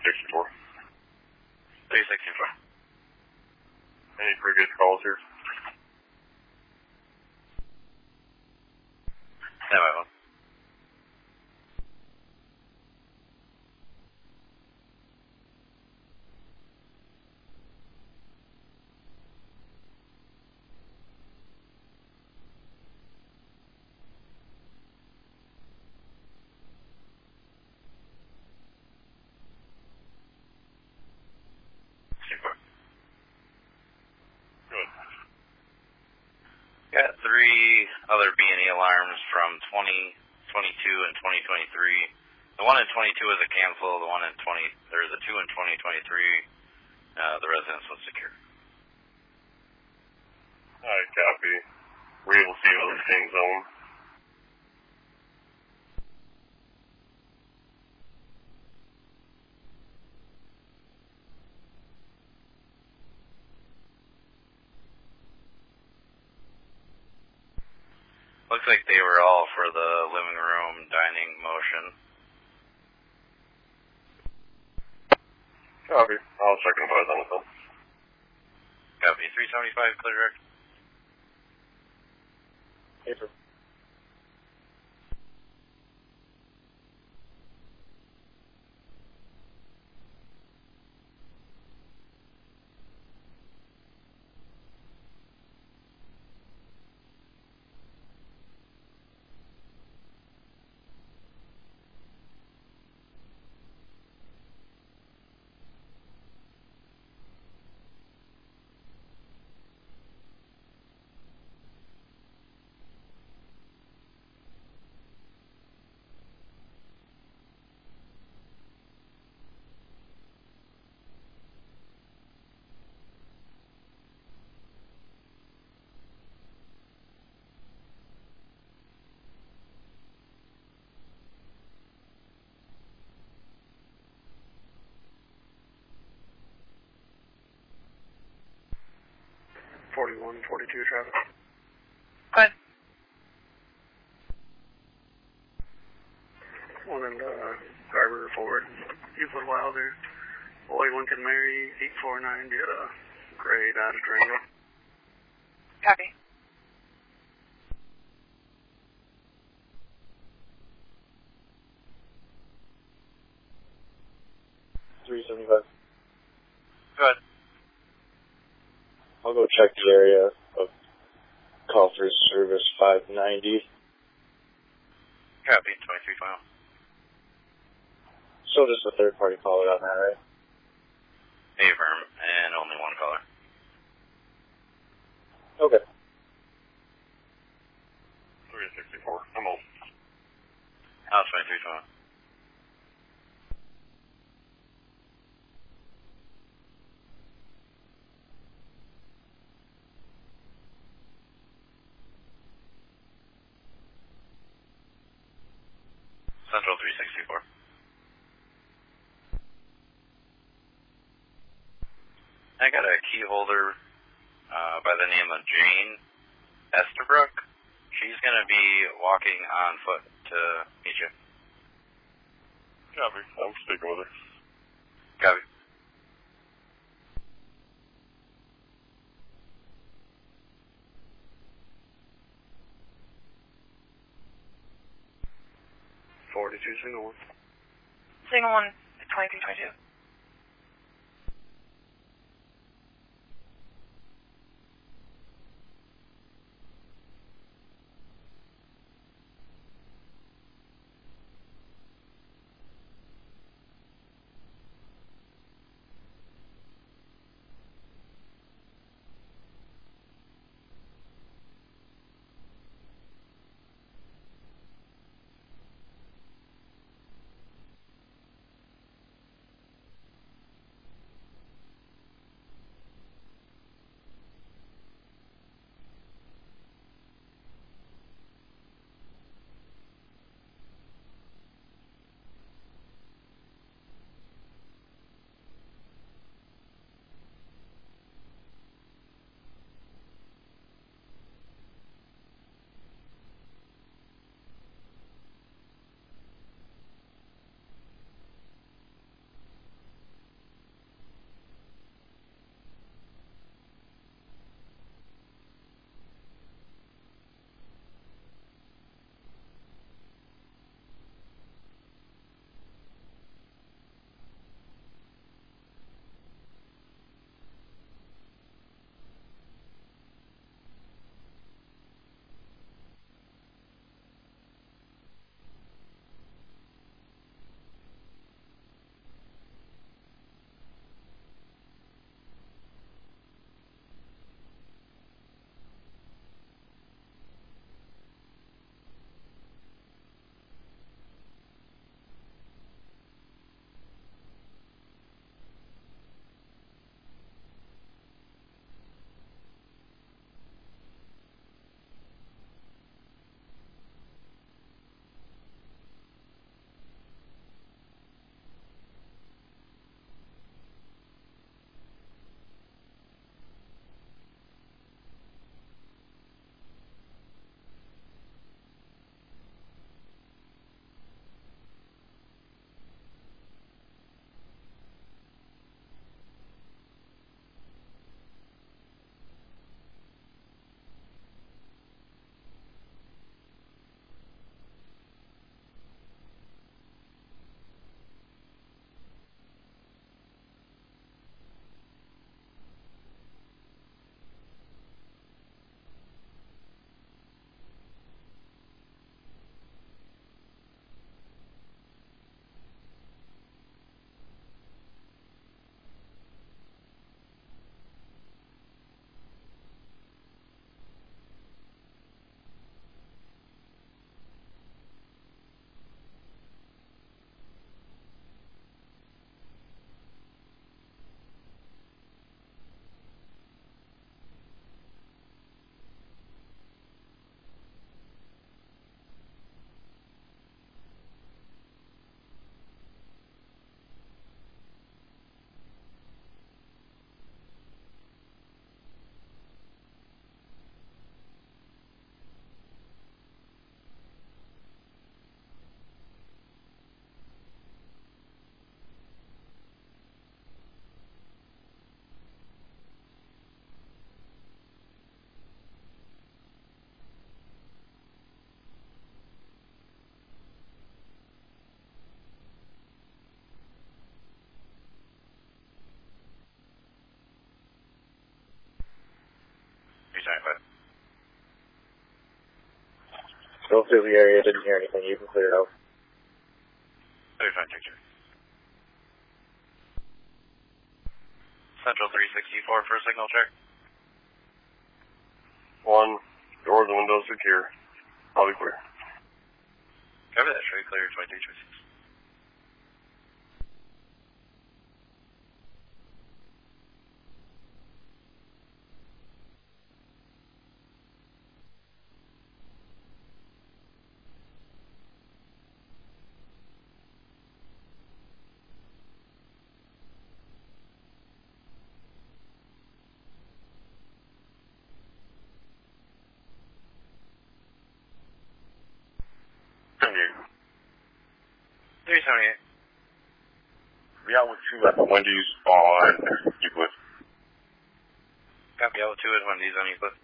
364. 364. Any previous calls here? No, I won't. Got 3 other B&E alarms from 2022 and 2023. The one in 22 is a cancel. The 2 in 2023, the residence was secure. Alright, copy. We're able to see the same zone. Looks like they were all for the living room, dining, motion. Copy. I'll check and advise on the phone. Copy. 375, clear direct. Paper. Forty-one, 42 traffic. Good. One in driver forward. You put a while there. Boy, Lincoln Mary, 849, did a gray Dodge Durango. Copy. $375. Good. I'll go check the area of call for service 590. Copy. 23 file. So just a third party caller on that, right? Affirm, and only one caller. Okay. 364. I'm old. House 23 file. Central 364. I got a key holder by the name of Jane Estabrook. She's going to be walking on foot to meet you. Copy. I'm speaking with her. Copy. Signal 1. Signal 1, 2322. Go through the area, didn't hear anything. You can clear it out. 35, take care. Central 364 for a signal check. 1, doors and windows secure. I'll be clear. Copy that, show you clear 2326. Be out with 2 at the Wendy's on Euclid. Copy, out with 2 at Wendy's on Euclid.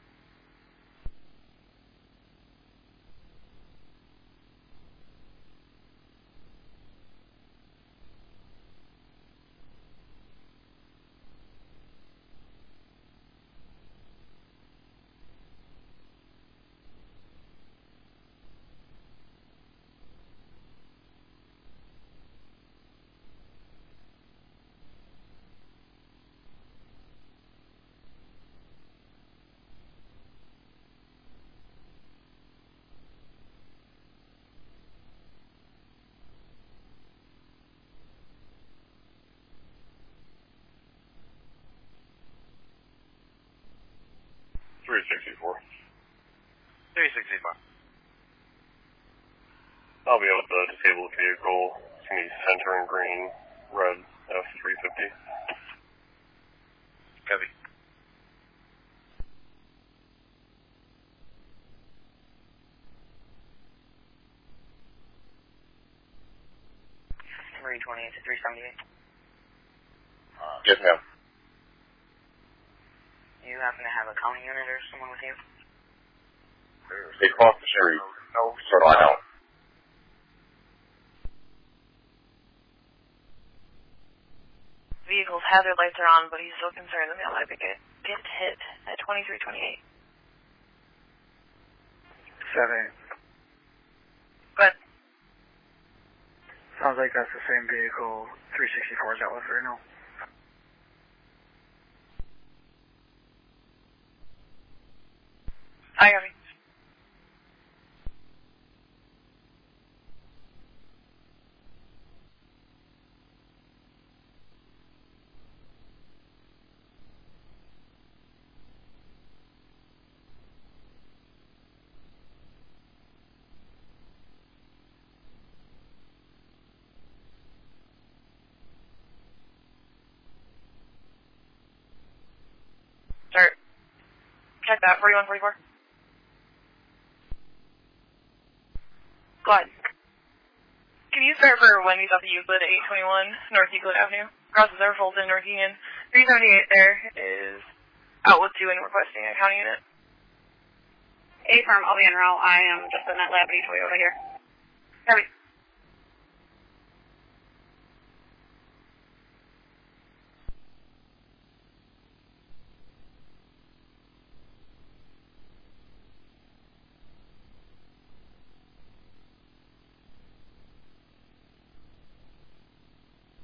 I'll be able to disable the vehicle. It's going to be center and green, red F350. Copy. Marine 28 to 378. Yes, ma'am. You happen to have a county unit or someone with you? They cross the street. No, start line out. Vehicle's hazard lights are on, but he's still concerned that they might get hit at 2328. 7. But Sounds like that's the same vehicle 364 is out with right now. I got it. Start. Check that. 4144. Go ahead. Can you start for Wendy's off the Euclid at 821 North Euclid Avenue? Crosses over Fulton, North Union. 378 there is out with 2 and requesting a county unit. A-firm, I'll be en route. I am just in that Lab Toyota here. Copy.